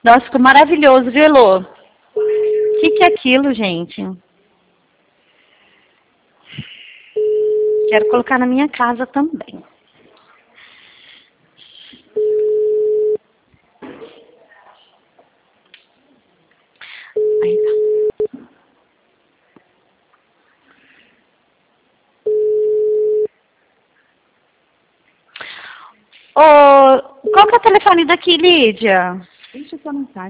Nossa, ficou maravilhoso, viu, Elô? O que é aquilo, gente? Quero colocar na minha casa também. Aí tá. Ô, qual que é o telefone daqui, Lídia? Deixa eu só mensagem.